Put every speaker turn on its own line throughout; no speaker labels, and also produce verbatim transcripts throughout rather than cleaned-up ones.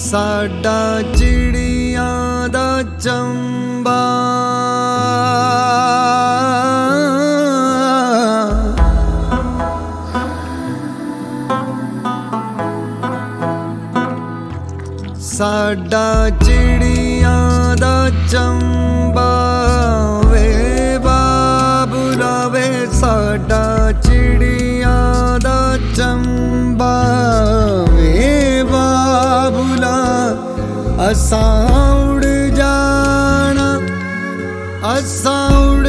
ਸਾਡਾ ਚਿੜੀਆਂ ਦਾ ਚੰਬਾ ਸਾਡਾ ਚਿੜੀਆਂ ਦਾ ਚੰਬਾ ਵੇ ਬਾਬੁਲਾ ਵੇ ਸਾਡਾ ਚਿੜੀਆਂ ਦਾ ਚੰਬਾ ਵੇ ਬਾਬੁਲਾ ਅਸਾਂ ਉੜ ਜਾਣਾ ਅਸਾਂ ਉੜ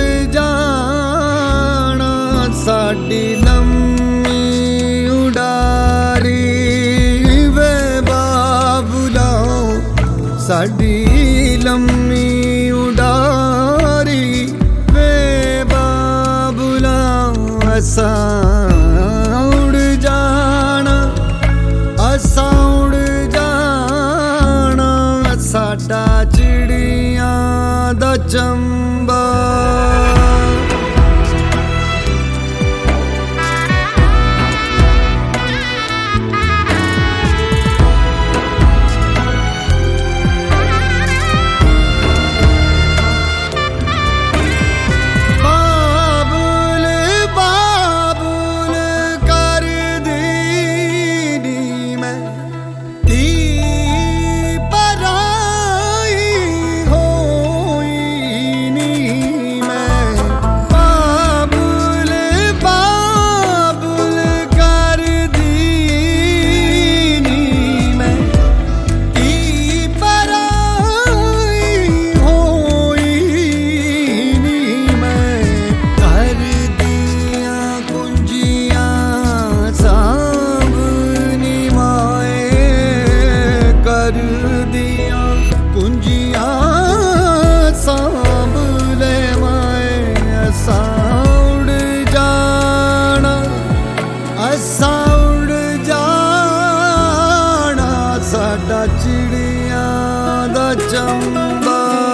ਜਾਣਾ ਸਾਡੀ ਲੰਮੀ ਉਡਾਰੀ ਸਾਡੀ ਲੰਮੀ ਉਡਾਰੀ ਵੇ ਬਾਬੁਲਾ ਅਸਾਂ ਉੜ ਜਾਣਾ ਅਸਾਂ ਉੜ ਜਾਣਾ ਸਾਡਾ ਚਿੜੀਆਂ ਦਾ ਚੰਬਾ ਸਾਡਾ ਚਿੜੀਆਂ ਦਾ ਚੰਬਾ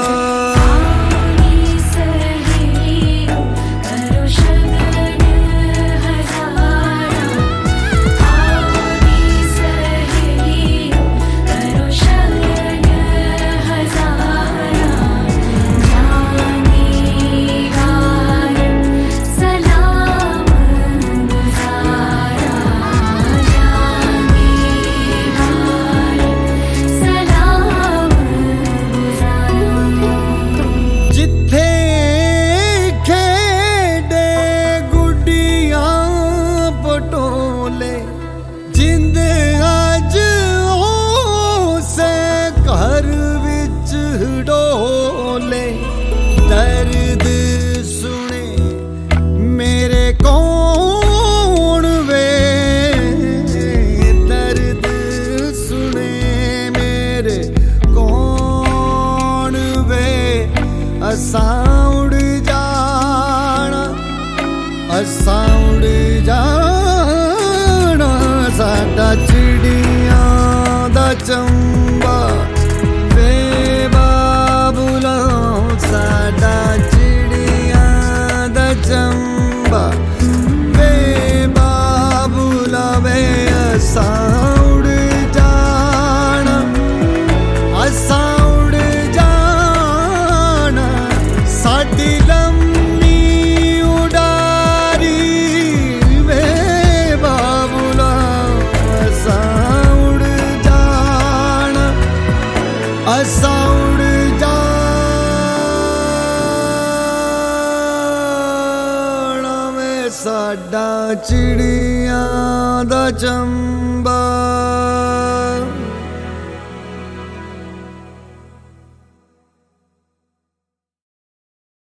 ਦਰਦ ਸੁਣੇ ਮੇਰੇ ਕੌਣ ਵੇ ਦਰਦ ਸੁਣੇ ਮੇਰੇ ਕੌਣ ਵੇ ਅਸਾਂ ਉੜ ਜਾਣਾ ਅਸਾਂ ਉੜ ਜਾਣਾ ਸਾਡਾ ਚਿੜੀਆਂ ਦਾ ਚੰਬਾ ਵੇ ਬਾਬੁਲਾ ਸਾਡਾ ਚਿੜੀਆਂ ਦਾ ਚੰਬਾ ਵੇ ਬਾਬੁਲਾ ਵੇ ਅਸਾਂ ਉੜ ਜਾਣਾ ਅਸਾਂ ਉੜ ਜਾਣਾ ਸਾਡੀ ਲੰਮੀ ਉਡਾਰੀ ਵੇ ਬਾਬੁਲਾ ਅਸਾਂ ਉੜ ਜਾਣਾ ਅਸਾਂ ਉੜ ਜਾਣਾ ਸਾਡਾ ਚਿੜੀਆਂ ਦਾ ਚੰਬਾ।